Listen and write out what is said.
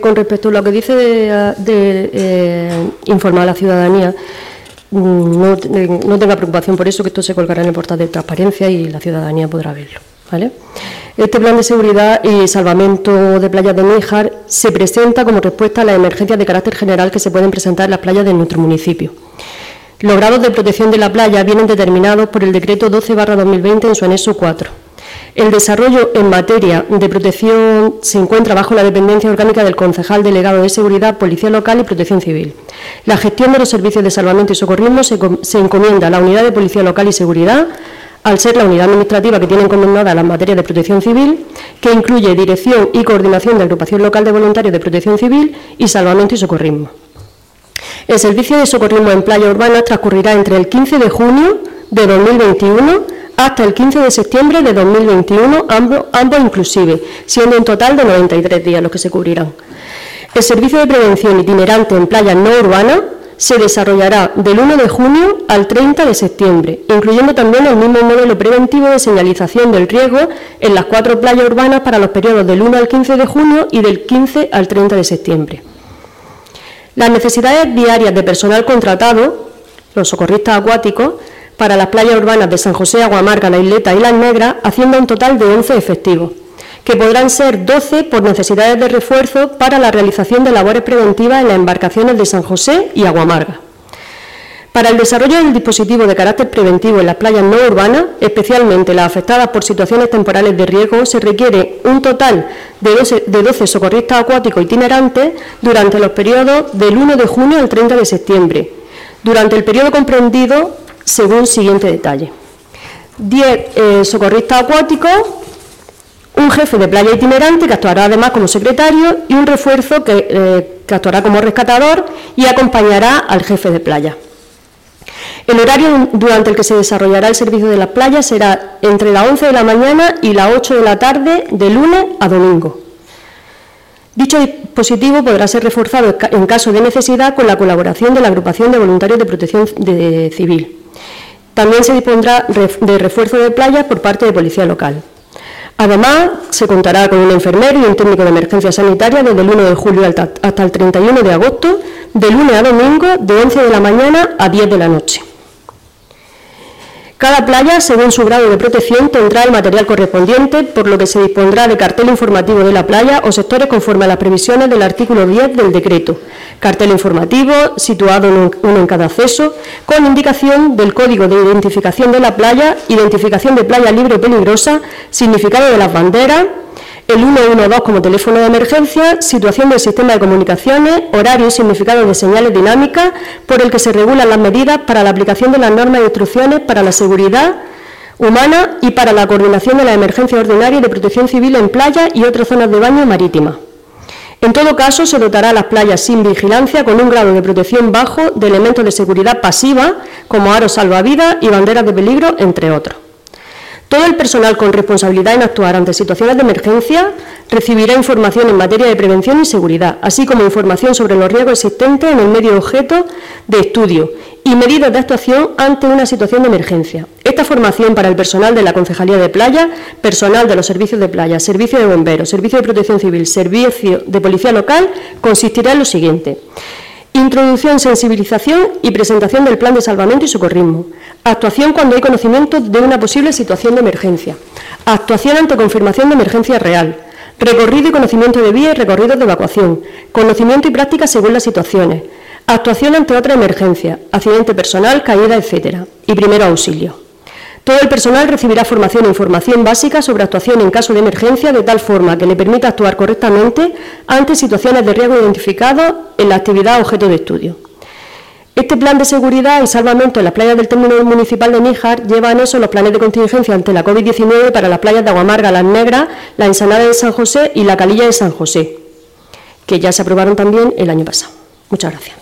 Con respecto a lo que dice de informar a la ciudadanía, no tenga preocupación por eso, que esto se colgará en el portal de transparencia y la ciudadanía podrá verlo, ¿vale? Este plan de seguridad y salvamento de playas de Níjar se presenta como respuesta a las emergencias de carácter general que se pueden presentar en las playas de nuestro municipio. Los grados de protección de la playa vienen determinados por el decreto 12/2020 en su anexo 4. El desarrollo en materia de protección se encuentra bajo la dependencia orgánica del concejal delegado de Seguridad, Policía Local y Protección Civil. La gestión de los servicios de salvamento y socorrismo se encomienda a la Unidad de Policía Local y Seguridad, al ser la unidad administrativa que tiene encomendada las materias de protección civil, que incluye dirección y coordinación de agrupación local de voluntarios de protección civil y salvamento y socorrismo. El servicio de socorrismo en playa urbana transcurrirá entre el 15 de junio de 2021 hasta el 15 de septiembre de 2021, ambos inclusive, siendo un total de 93 días los que se cubrirán. El servicio de prevención itinerante en playas no urbanas se desarrollará del 1 de junio al 30 de septiembre, incluyendo también el mismo modelo preventivo de señalización del riesgo en las 4 playas urbanas para los periodos del 1 al 15 de junio y del 15 al 30 de septiembre. Las necesidades diarias de personal contratado, los socorristas acuáticos, para las playas urbanas de San José, Aguamarga, La Isleta y Las Negras, haciendo un total de 11 efectivos, que podrán ser 12 por necesidades de refuerzo para la realización de labores preventivas en las embarcaciones de San José y Aguamarga. Para el desarrollo del dispositivo de carácter preventivo en las playas no urbanas, especialmente las afectadas por situaciones temporales de riesgo, se requiere un total de 12 socorristas acuáticos itinerantes durante los periodos del 1 de junio al 30 de septiembre, durante el periodo comprendido según siguiente detalle: 10 socorristas acuáticos, un jefe de playa itinerante que actuará además como secretario y un refuerzo que actuará como rescatador y acompañará al jefe de playa. El horario durante el que se desarrollará el servicio de las playas será entre las 11 de la mañana y las 8 de la tarde de lunes a domingo. Dicho dispositivo podrá ser reforzado en caso de necesidad con la colaboración de la agrupación de voluntarios de protección civil. También se dispondrá de refuerzo de playas por parte de Policía Local. Además, se contará con un enfermero y un técnico de emergencia sanitaria desde el 1 de julio hasta el 31 de agosto, de lunes a domingo, de 11 de la mañana a 10 de la noche. Cada playa, según su grado de protección, tendrá el material correspondiente, por lo que se dispondrá de cartel informativo de la playa o sectores conforme a las previsiones del artículo 10 del decreto. Cartel informativo, situado uno en cada acceso, con indicación del código de identificación de la playa, identificación de playa libre o peligrosa, significado de las banderas, el 112 como teléfono de emergencia, situación del sistema de comunicaciones, horario y significado de señales dinámicas, por el que se regulan las medidas para la aplicación de las normas e instrucciones para la seguridad humana y para la coordinación de las emergencias ordinarias de protección civil en playas y otras zonas de baño marítimas. En todo caso, se dotará a las playas sin vigilancia con un grado de protección bajo de elementos de seguridad pasiva, como aros salvavidas y banderas de peligro, entre otros. Todo el personal con responsabilidad en actuar ante situaciones de emergencia recibirá información en materia de prevención y seguridad, así como información sobre los riesgos existentes en el medio objeto de estudio y medidas de actuación ante una situación de emergencia. Esta formación para el personal de la Concejalía de Playa, personal de los servicios de playa, servicio de bomberos, servicio de protección civil, servicio de policía local, consistirá en lo siguiente: introducción, sensibilización y presentación del plan de salvamento y socorrismo. Actuación cuando hay conocimiento de una posible situación de emergencia. Actuación ante confirmación de emergencia real. Recorrido y conocimiento de vías y recorridos de evacuación. Conocimiento y práctica según las situaciones. Actuación ante otra emergencia. Accidente personal, caída, etc. Y primero auxilio. Todo el personal recibirá formación e información básica sobre actuación en caso de emergencia, de tal forma que le permita actuar correctamente ante situaciones de riesgo identificadas en la actividad objeto de estudio. Este plan de seguridad y salvamento en las playas del término municipal de Níjar lleva anexos los planes de contingencia ante la COVID-19 para las playas de Aguamarga, Las Negras, la Ensenada de San José y la Calilla de San José, que ya se aprobaron también el año pasado. Muchas gracias.